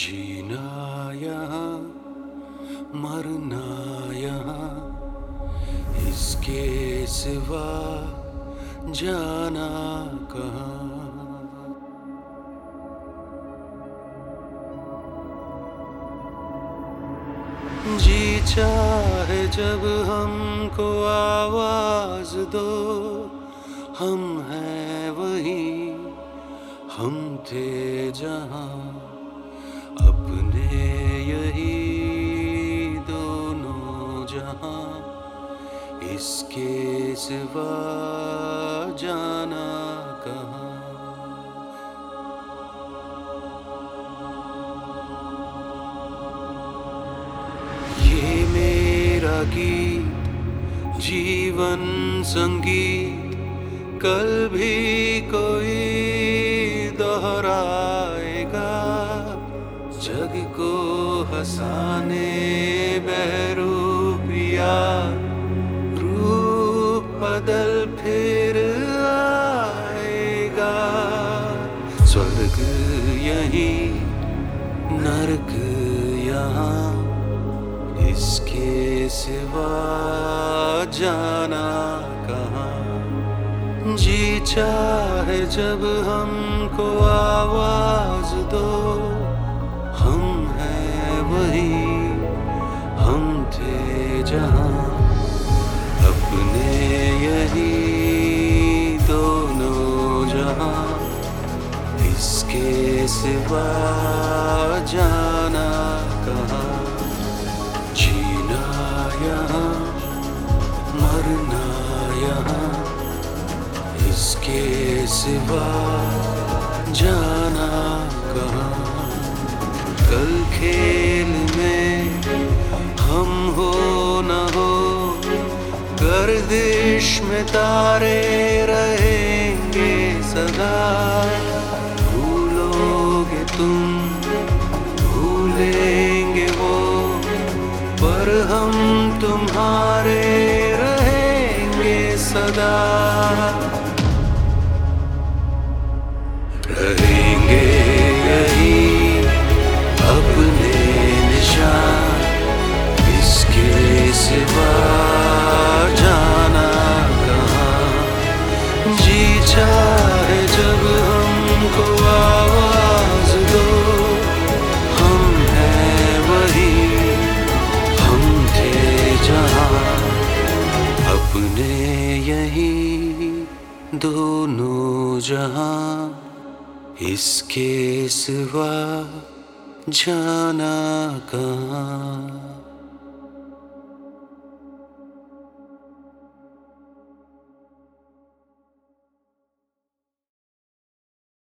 जीना यहाँ मरना यहाँ, इसके सिवा जाना कहाँ। जी चाहे जब हमको आवाज दो, हम हैं वही, हम थे जहाँ, अपने यही दोनों जहाँ, इसके सिवा जाना कहाँ। ये मेरा गीत जीवन संगीत, कल भी कोई दोहराएगा, जग को हंसाने बहरूपिया, रूप बदल फिर आएगा। स्वर्ग यहीं नरक यहाँ, इसके सिवा जाना कहाँ। जी चाहे जब हमको आवाज दो, हम हैं वही, हम थे जहाँ, अपने यही दोनों जहाँ, इसके सिवा जाना कहाँ। जीना यहाँ मरना यहाँ, इसके सिवा जाना कहाँ। कल खेल में हम हो न हो, गर्दिश में तारे रहेंगे सदा। भूलोगे तुम भूलेंगे वो, पर हम तुम्हारे रहेंगे सदा। रहेंगे यही अपने निशान, इसके सिवा जाना कहाँ। जी चाहे जब हमको आवाज दो, हम हैं वही, हम थे जहाँ, अपने यही दोनों जहाँ, इसके सिवा जाना कहाँ।